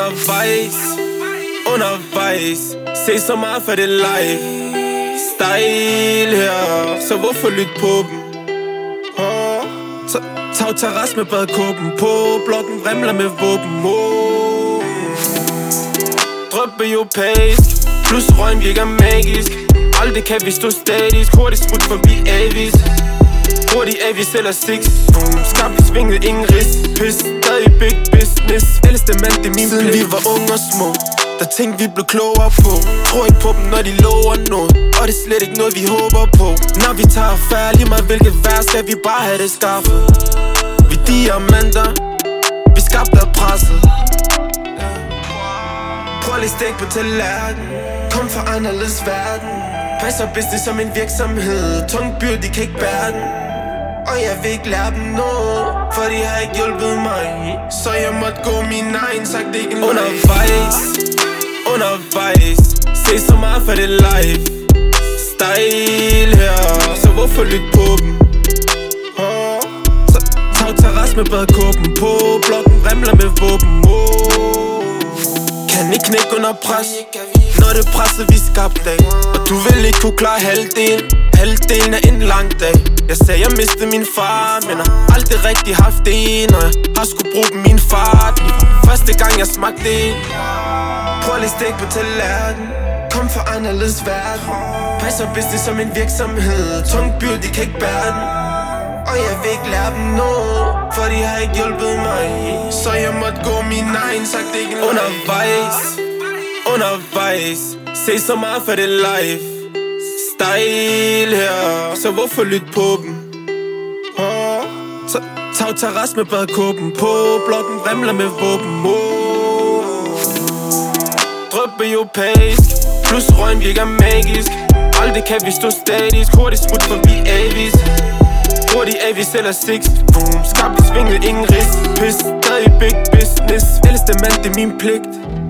Undervejs se så meget for det live. Style her, så hvorfor lytte på dem? Tag terras med badekåben på, blokken vrimler med våben. Drøbe europæisk, plus røgen virker magisk. Aldrig kan vi stå statisk, hurtigt smut forbi Avis. Hurtigt Avis eller Six, skarpt i svinget, ingen ris. Pis, stadig big business. Ældste mand, det er min siden vi var unge og små, der ting vi blev klogere på. Tror ikke på dem, når de lover noget, og det er slet ikke noget vi håber på. Når vi tager affære, lige meget hvilket vejr, skal vi bare have det skaffet. Vi diamanter, vi skabte af presset. Prøv lige stik på tallerken, kom fra anderledes verden. Passer business som en virksomhed, tung byrde, de kan ikke bære den. Og jeg vil ikke lære dem noget, for de har ikke hjulpet mig. Så jeg måtte gå min egen, sagt det ikke noget. Undervejs se så meget for det live. Style her, så hvorfor lytte på dem? Tag terras med badekåben på, blokken vrimler med våben. Kan ikke knække under pres, når det presser vi skabte af. Og du vil ikke kunne klare halvdelen af en lang dag. Jeg sagde jeg mistede min far, men har aldrig rigtig haft en, og jeg har sgu brugt min fart. Første gang jeg smagte en. Prøv lige stik på tallerken, kom fra anderledes verden. Passer business som en virksomhed, tung byrde, de kan ikke bære den. Og jeg vil ikke lære dem noget, for de har ikke hjulpet mig. Så jeg måtte gå min egen, sagt det ikke noget. Undervejs se så meget for det live. Style her, så hvorfor lytte på dem? Tag terras med badekåben på, blokken vrimler med våben. Drøbe europæisk, plus røgen virker magisk. Aldrig kan vi stå statisk, hurtigt smut forbi Avis. Hurtigt Avis eller Six, skarpt i svinget, ingen ris. Pis, stadig big business. Ældste mand, det er min pligt.